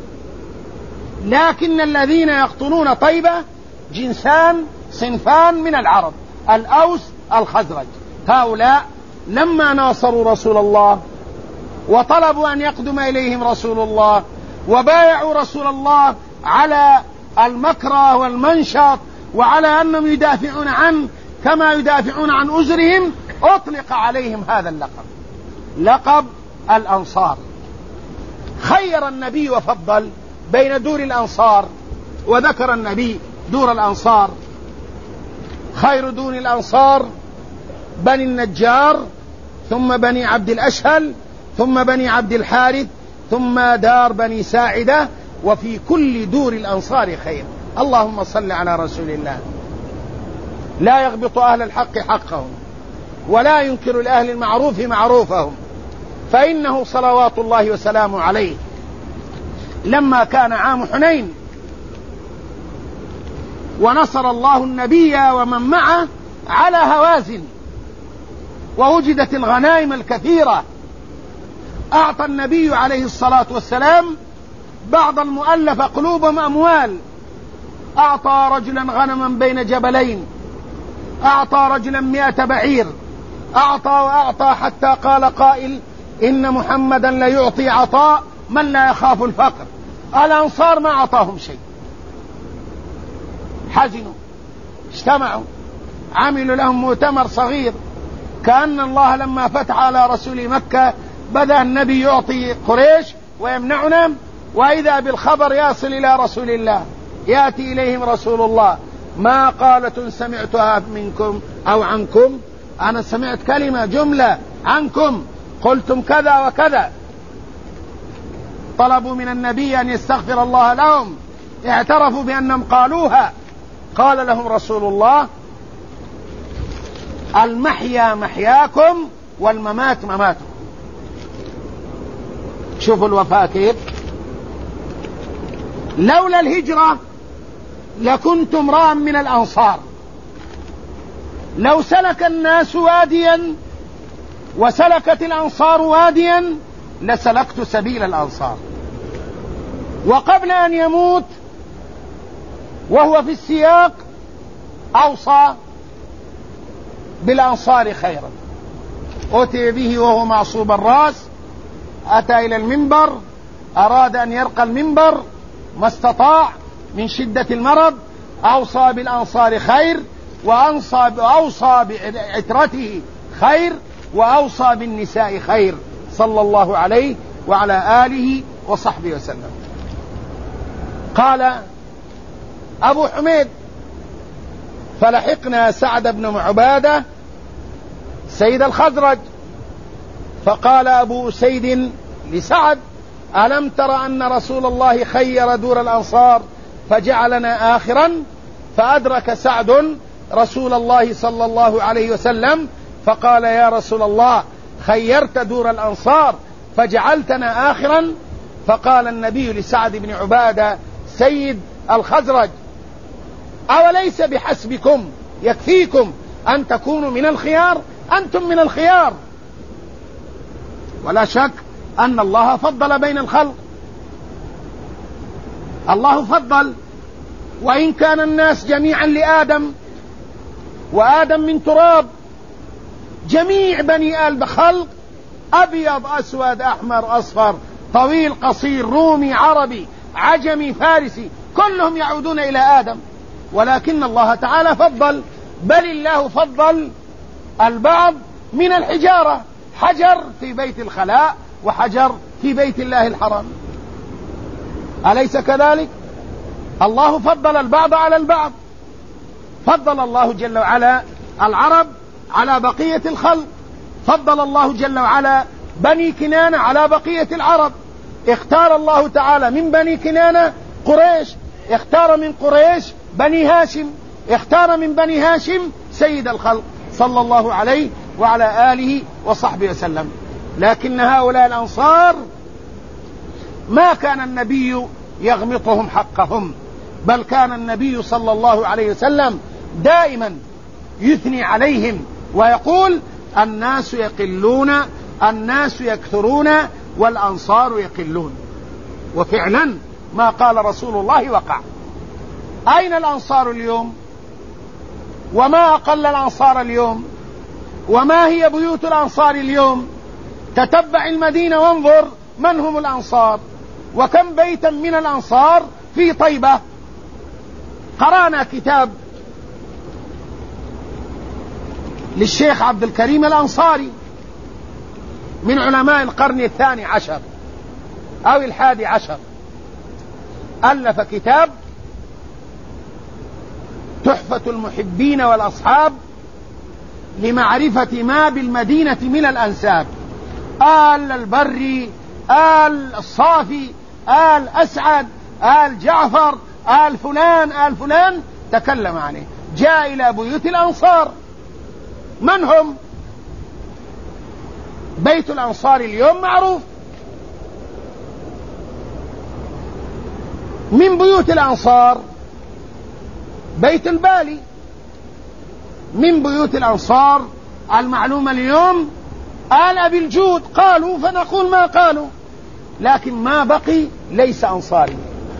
لكن الذين يقطنون طيبة جنسان، صنفان من العرب: الأوس، الخزرج. هؤلاء لما ناصروا رسول الله وطلبوا أن يقدم إليهم رسول الله وبايعوا رسول الله على المكره والمنشط وعلى أنهم يدافعون عنه كما يدافعون عن أزرهم، أطلق عليهم هذا اللقب، لقب الأنصار. خير النبي وفضل بين دور الأنصار، وذكر النبي دور الأنصار: خير دون الأنصار بني النجار، ثم بني عبد الأشهل، ثم بني عبد الحارث، ثم دار بني ساعدة، وفي كل دور الأنصار خير. اللهم صل على رسول الله. لا يغبط أهل الحق حقهم، ولا ينكر لأهل المعروف معروفهم، فإنه صلوات الله وسلامه عليه لما كان عام حنين ونصر الله النبي ومن معه على هوازن ووجدت الغنائم الكثيرة، أعطى النبي عليه الصلاة والسلام بعض المؤلف قلوبهم أموال. أعطى رجلا غنما بين جبلين، أعطى رجلا مئة بعير، أعطى وأعطى، حتى قال قائل: إن محمدا لا يعطي عطاء من لا يخاف الفقر. الأنصار ما أعطاهم شيء، حزنوا، اجتمعوا عملوا لهم مؤتمر صغير، كأن الله لما فتح على رسول مكة بدأ النبي يعطي قريش ويمنعنا، وإذا بالخبر يصل إلى رسول الله، يأتي إليهم رسول الله: ما قالة سمعتها منكم أو عنكم، أنا سمعت كلمة جملة عنكم قلتم كذا وكذا. طلبوا من النبي أن يستغفر الله لهم، اعترفوا بأنهم قالوها. قال لهم رسول الله: المحيا محياكم والممات مماتكم. شوفوا الوفاء كيف. لولا الهجرة لكنت امرأ من الأنصار، لو سلك الناس واديا وسلكت الأنصار واديا لسلكت سبيل الأنصار. وقبل أن يموت وهو في السياق أوصى بالأنصار خيرا. أتي به وهو معصوب الرأس، أتى إلى المنبر، أراد أن يرقى المنبر ما استطاع من شدة المرض، أوصى بالأنصار خير، وأوصى بعترته خير، وأوصى بالنساء خير، صلى الله عليه وعلى آله وصحبه وسلم. قال أبو حميد: فلحقنا سعد بن عبادة سيد الخزرج، فقال أبو أسيد لسعد: ألم تر أن رسول الله خير دور الأنصار فجعلنا آخرا؟ فأدرك سعد رسول الله صلى الله عليه وسلم فقال: يا رسول الله، خيرت دور الأنصار فجعلتنا آخرا؟ فقال النبي لسعد بن عبادة سيد الخزرج: أوليس بحسبكم يكفيكم أن تكونوا من الخيار؟ أنتم من الخيار. ولا شك أن الله فضل بين الخلق، الله فضل، وإن كان الناس جميعا لآدم، وآدم من تراب، جميع بني آل بخلق، أبيض أسود أحمر أصفر، طويل قصير، رومي عربي عجمي فارسي، كلهم يعودون إلى آدم، ولكن الله تعالى فضل. بل الله فضل البعض من الحجارة، حجر في بيت الخلاء وحجر في بيت الله الحرام، أليس كذلك؟ الله فضل البعض على البعض. فضل الله جل وعلا العرب على بقية الخلق، فضل الله جل وعلا بني كنانة على بقية العرب، اختار الله تعالى من بني كنانة قريش، اختار من قريش بني هاشم، اختار من بني هاشم سيد الخلق صلى الله عليه وعلى آله وصحبه وسلم. لكن هؤلاء الأنصار ما كان النبي يغمطهم حقهم، بل كان النبي صلى الله عليه وسلم دائما يثني عليهم ويقول: الناس يقلون، الناس يكثرون، والأنصار يقلون. وفعلا ما قال رسول الله وقع. أين الأنصار اليوم؟ وما أقل الأنصار اليوم؟ وما هي بيوت الأنصار اليوم؟ تتبع المدينة وانظر من هم الأنصار، وكم بيتا من الأنصار في طيبة. قرأنا كتاب للشيخ عبد الكريم الأنصاري من علماء القرن الثاني عشر أو الحادي عشر، ألف كتاب تحفة المحبين والأصحاب لمعرفة ما بالمدينة من الأنساب، آل البري، آل الصافي، آل أسعد، آل جعفر، آل فلان، آل فلان، تكلم عليه. جاء إلى بيوت الأنصار، من هم؟ بيت الأنصار اليوم معروف. من بيوت الأنصار بيت البالي، من بيوت الأنصار المعلومة اليوم آل أبي الجود، قالوا فنقول ما قالوا، لكن ما بقي ليس أنصاري.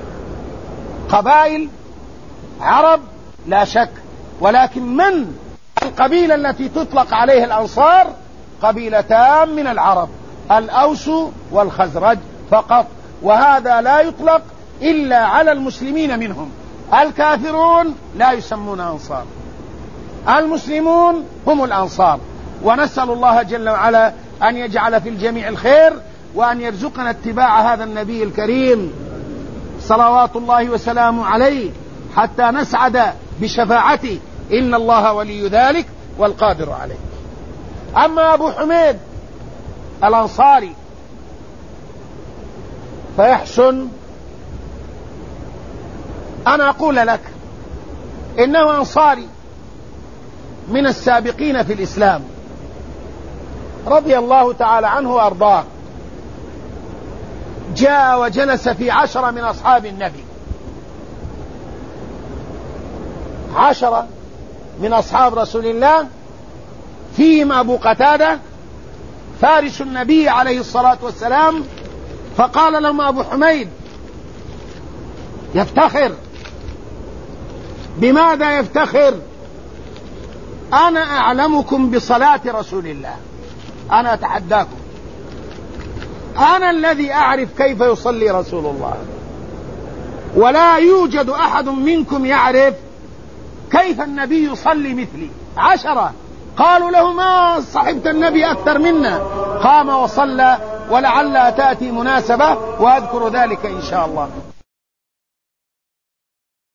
قبائل عرب لا شك، ولكن من القبيلة التي تطلق عليها الأنصار قبيلتان من العرب، الأوس والخزرج فقط، وهذا لا يطلق إلا على المسلمين منهم، الكافرون لا يسمون أنصار. المسلمون هم الأنصار. ونسأل الله جل وعلا أن يجعل في الجميع الخير، وأن يرزقنا اتباع هذا النبي الكريم صلوات الله وسلامه عليه حتى نسعد بشفاعته، إن الله ولي ذلك والقادر عليه. أما أبو حميد الأنصاري فيحسن أن أقول لك إنه أنصاري من السابقين في الإسلام رضي الله تعالى عنه وأرضاه. جاء وجلس في عشرة من أصحاب النبي، عشرة من أصحاب رسول الله، فيهم أبو قتادة فارس النبي عليه الصلاة والسلام. فقال لهم أبو حميد يفتخر. بماذا يفتخر؟ أنا أعلمكم بصلاة رسول الله، أنا أتحداكم، أنا الذي أعرف كيف يصلي رسول الله، ولا يوجد أحد منكم يعرف كيف النبي يصلي مثلي. عشرة قالوا له ما صحبت النبي أكثر منا. قام وصلى، ولعل تأتي مناسبة وأذكر ذلك إن شاء الله.